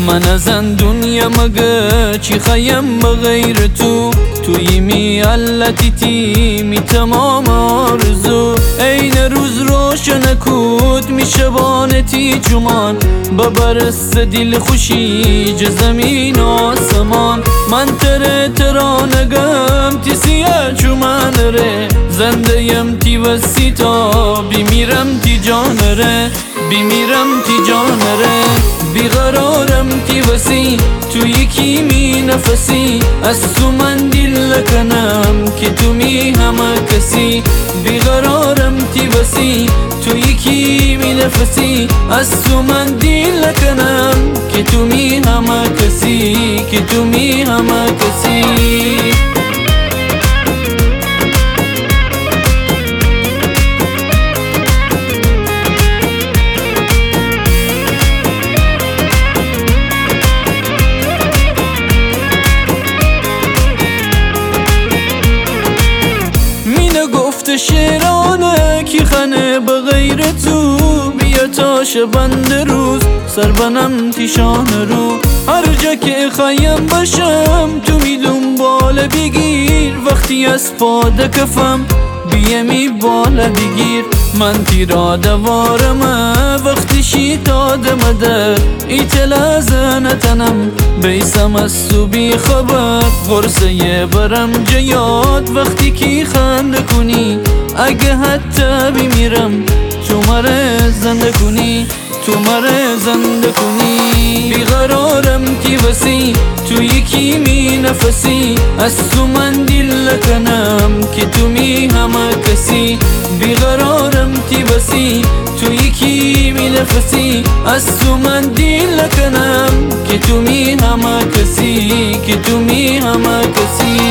من از دنیا مگه چی خیم بغیر تو، توی می علتی تیمی تمام آرزو. این روز روشن کود می شبانتی جمان، ببرست دل خوشی ج زمین آسمان. من ترانگم تی سیه چو من ره، زنده یم تی وسی تا بیمیرم تی جان ره، بیمیرم تی جان ره. بیقرارم تی وسی تو یکی می نفسی، از تو من دل کنم که تو می همه کسی. بیقرارم تی وسی تو یکی می نفسی، از تو من دل کنم که تو می همه کسی، که تو می همه کسی. شیرانه کی خانه بغیر تو، بیا تا شبند روز سر بنم تیشان رو. هر جا که خوایم باشم تو می دنبال بگیر، وقتی از پا کفم بیمی بالا بگیر. من تیرا دوارم وقتی شیطاد مده، ایتلا زنتنم بیسم از سو بی خبر. غرصه برم جیاد وقتی کی خنده کنی، اگه حتی بمیرم تو مره زنده کنی، تو مره زنده کنی. بیقرارم تی وسی تو یکی می نفسی، از تو من دل کنم که تو می همه کسی. بیقرارم تی وسی تو یکی می نفسی، از تو من دل کنم که تو می همه کسی، که تو می همه کسی.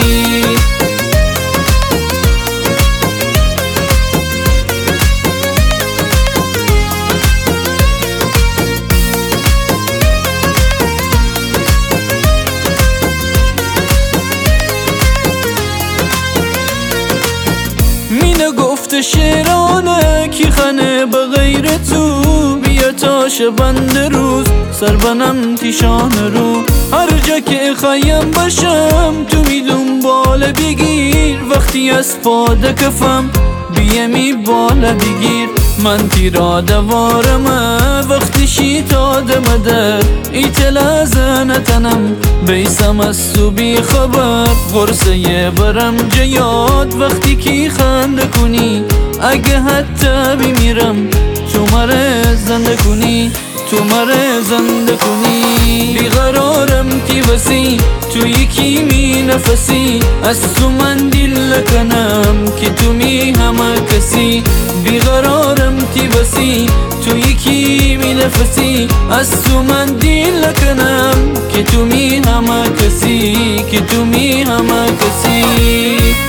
شیرانه کی خانه بغیر تو، بیا تا شبند روز سر بنم تیشان رو. هر جا که خوایم باشم تو می دنبال بگیر، وقتی از پا کفم بیمی بالا بگیر. من تیرا دوارم وقتی شیطاد مده، ایتلا زنتنم بیسم از سو بی خبر. غرصه برم جیاد وقتی کی خنده کنی، اگه حتی بمیرم تو مره زنده کنی، تو مره زنده کنی. بیقرارم تی وسی تو یکی می نفسی، از تو من دل کنم که تو می همه کسی. بیقرارم تی وسی تو یکی می نفسی، از تو من دل کنم که تو می همه کسی، که تو می همه کسی.